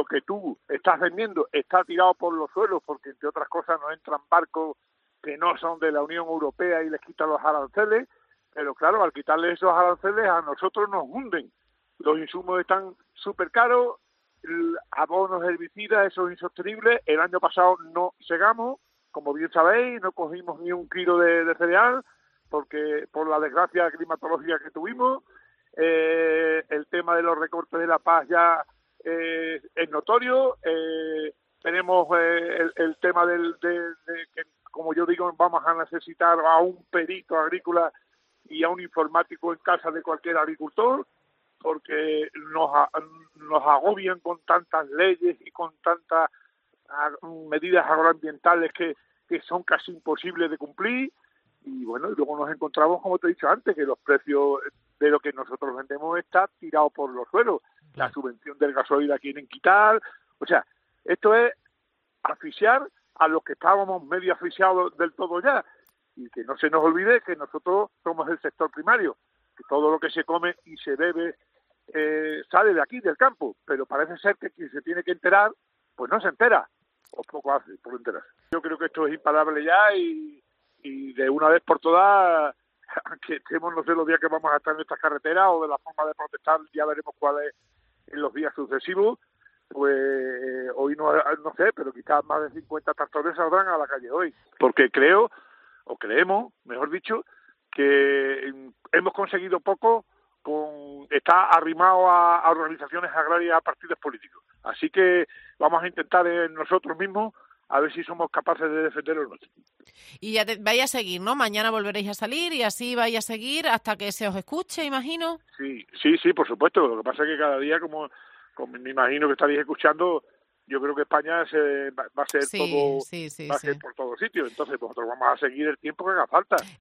que tú estás vendiendo está tirado por los suelos porque, entre otras cosas, no entran barcos que no son de la Unión Europea y les quitan los aranceles, pero claro, al quitarle esos aranceles a nosotros nos hunden. Los insumos están súper caros, abonos, herbicidas, eso es insostenible. El año pasado no segamos, como bien sabéis, no cogimos ni un kilo de cereal, porque por la desgracia climatológica que tuvimos. El tema de los recortes de la paz ya es notorio. Tenemos el tema de que, como yo digo, vamos a necesitar a un perito agrícola y a un informático en casa de cualquier agricultor, porque nos agobian con tantas leyes y con tantas medidas agroambientales que son casi imposibles de cumplir. Y bueno, y luego nos encontramos, como te he dicho antes, que los precios de lo que nosotros vendemos está tirado por los suelos. La subvención del gasoil la quieren quitar. O sea, esto es asfixiar a los que estábamos medio asfixiados del todo ya. Y que no se nos olvide que nosotros somos el sector primario, que todo lo que se come y se bebe sale de aquí, del campo. Pero parece ser que quien se tiene que enterar, pues no se entera, o poco hace por enterarse. Yo creo que esto es imparable ya y de una vez por todas, que estemos, no sé, los días que vamos a estar en estas carreteras o de la forma de protestar, ya veremos cuál es en los días sucesivos. Pues hoy no sé, pero quizás más de 50 tractores saldrán a la calle hoy, porque creo, o creemos, mejor dicho, que hemos conseguido poco está arrimado a organizaciones agrarias, a partidos políticos. Así que vamos a intentar nosotros mismos a ver si somos capaces de defender lo nuestro. Y ya vaya a seguir, ¿no? Mañana volveréis a salir y así vaya a seguir hasta que se os escuche, imagino. Sí, por supuesto. Lo que pasa es que cada día, como me imagino que estaréis escuchando, yo creo que España va a ser todo, va a ser por todos sitios. Entonces nosotros vamos a seguir el tiempo que haga falta.